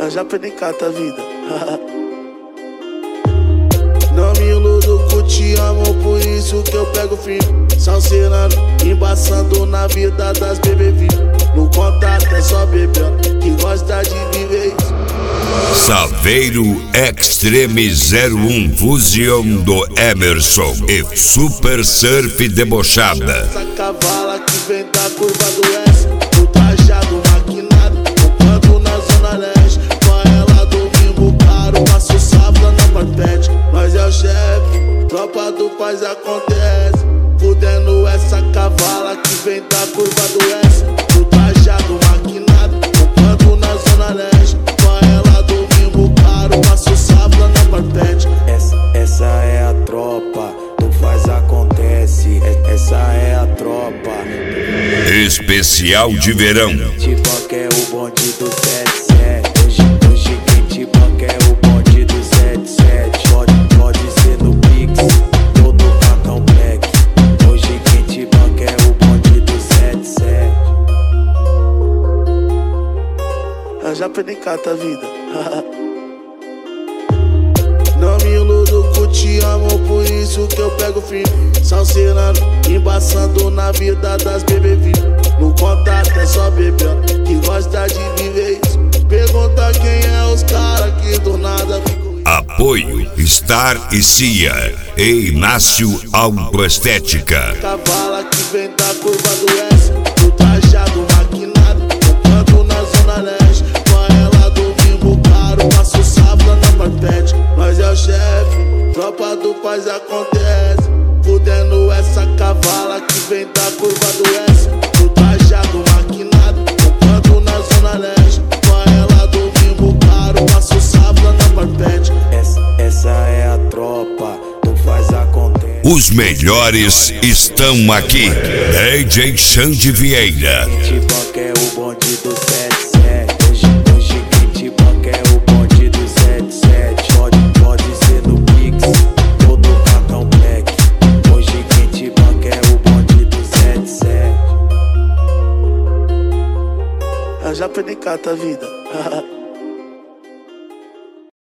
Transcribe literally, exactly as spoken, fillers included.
já pedicata a vida. Não me iludo que eu te amo, por isso que eu pego firme. Salseirando, embaçando na vida das bebê V I P. No contato é só bebê que gosta de viver isso. Saveiro Extreme zero um Fusion do Emerson e Super Surf Debochada. Essa cavala que vem da curva do S, do trajado maquinado, tocando na zona leste. Com ela do mimo caro, passo sábado na parpete. Nós é o chefe, tropa do paz acontece. Fudendo essa cavala que vem da curva do S, do trajado maquinado, tocando na zona leste. Com ela do mimo caro, passo sábado na parpete. Essa, essa é a tropa, tu faz acontece. Essa é a tropa. Especial de verão. Te banca é o bonde do sete sete. Hoje, hoje quem te banca é o bonde do sete sete. Pode, pode ser no Pix ou no cartão Black. Hoje quem te banca é o bonde do sete sete. Já pedicata a vida. Não me iludo que eu te amo, por isso que eu pego firme. Salseirando, embaçando na vida das bebê V I P. No contato é só bebê que gosta de viver isso. Pergunta quem é os caras que do nada ficam. Apoio Star e Cia e Inácio Autoestética. Cavala que vem da curva do S, do trajado maquinado, tocando na zona leste. Com ela do mimo caro, passo sábado na parpete. Nós é o chefe, tropa do paz acontece. Fudendo essa cavala que vem da curva do S, do trajado maquinado, tocando na zona leste. Com ela do mimo caro, passo sábado na parpete. Essa, essa é a tropa, tu faz acontece. Os melhores estão aqui. D J Xande Vieira. Quem te banca é o bonde do sete sete. Hoje, hoje quem te banca é o bonde do sete sete. Pode, pode ser no Pix ou no cartão Black. Hoje quem te banca é o bonde do sete sete. Já pedicata a vida.